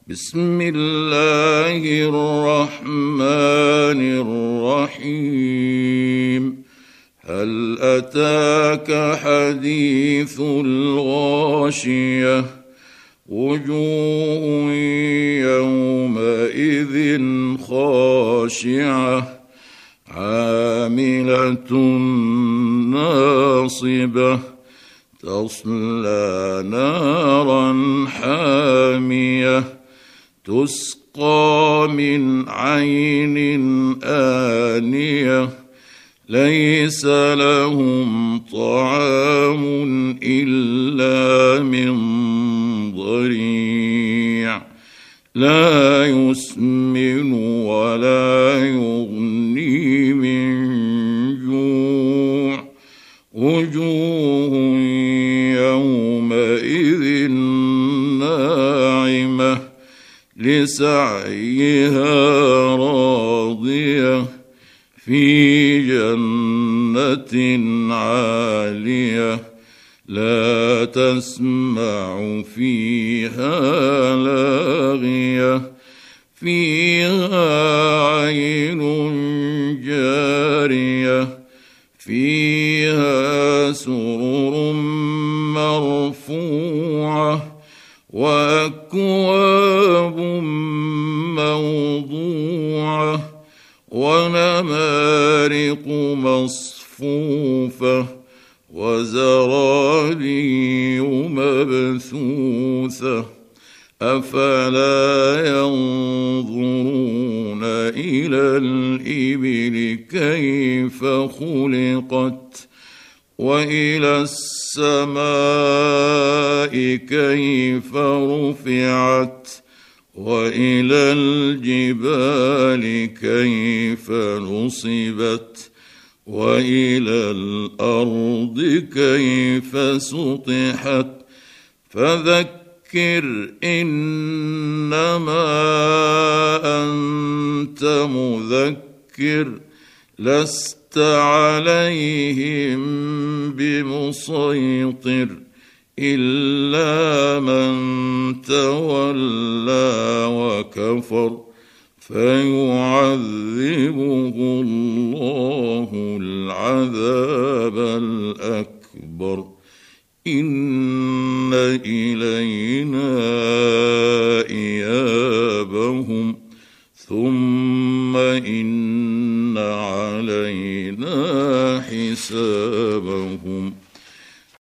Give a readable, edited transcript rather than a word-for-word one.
بسم الله الرحمن الرحيم. هل أتاك حديث الغاشية؟ وجوه يومئذ خاشعة عاملة ناصبة تصلى نارا حامية تسقى من عين آنية ليس لهم طعام إلا من ضريع لا يسمن ولا يغني من جوع. وجوه يومئذ ناعمة لسعيها راضية في جنة عالية لا تسمع فيها لاغية فيها عين جارية فيها سرر مرفوعة وأكواب موضوعة ونمارق مصفوفة وزرابي مبثوثة أفلا ينظرون إلى الإبل كيف خلقت وإلى السماء كيف رفعت وإلى الجبال كيف نصبت وإلى الأرض كيف سطحت. فذكر إنما أنت مذكر لست عليهم بمسيطر إلا من تولى وكفر فيعذبه الله العذاب الأكبر. إن إلينا إيابهم ثم إن علينا حسابهم.